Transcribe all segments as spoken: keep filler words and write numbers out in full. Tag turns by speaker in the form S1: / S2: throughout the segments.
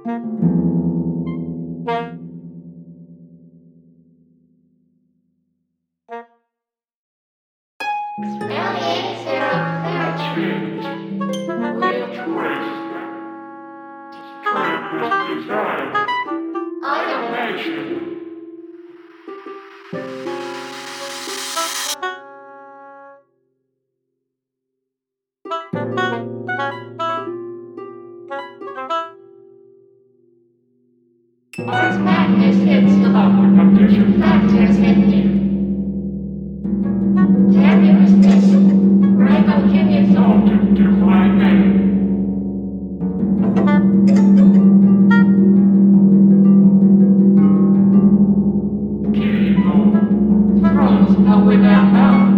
S1: Mars Madness hits the upper condition factors in you. Can you resist? Rebel can you thought to my name? Kimo, thrones but without power.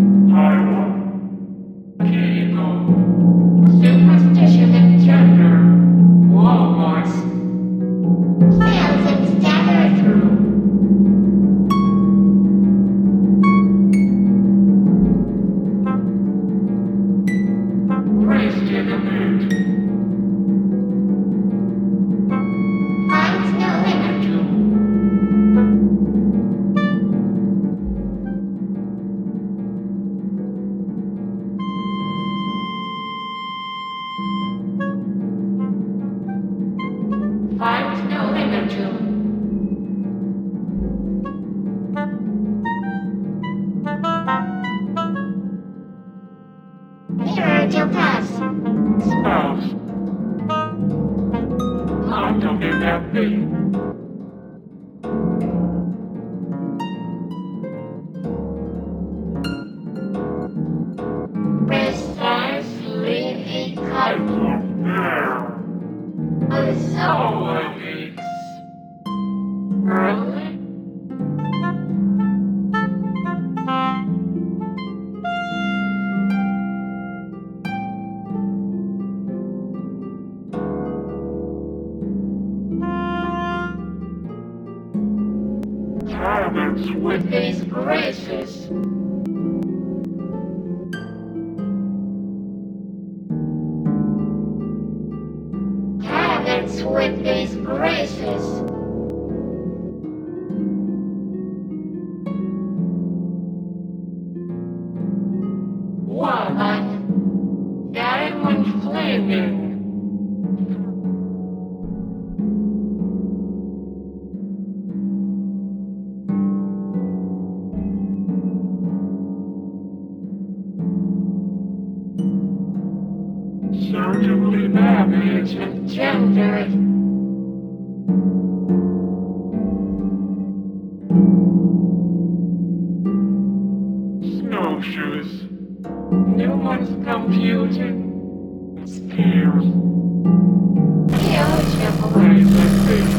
S1: Taiwan. Kimo, superstition and gender. Walmarts. Fails and stagger through. Race to the boot. Finds no limit to. Finds no limit to. Mirror to pass. Spouse. I'm talking that thing. Precisely a kind of mirror. As always. Early. Habits with these graces. Habits with these graces. Woman, diamond flaming. Surgically damaged and gendered. Snowshoes. Newman's computing. Spears. Beautiful. Laser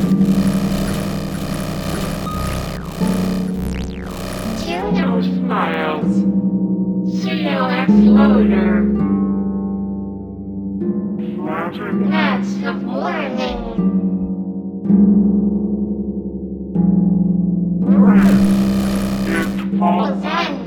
S1: feet. Juno smiles. C L X loader. That's of learning. It falls end.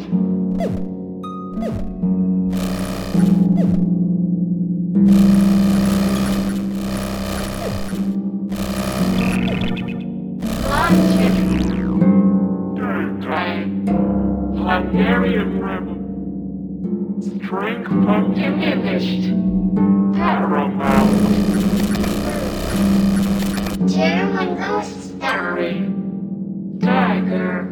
S1: Logic. Daytime. Hungarian rebel. Strength undiminished. Paramount. German ghost story. Tiger.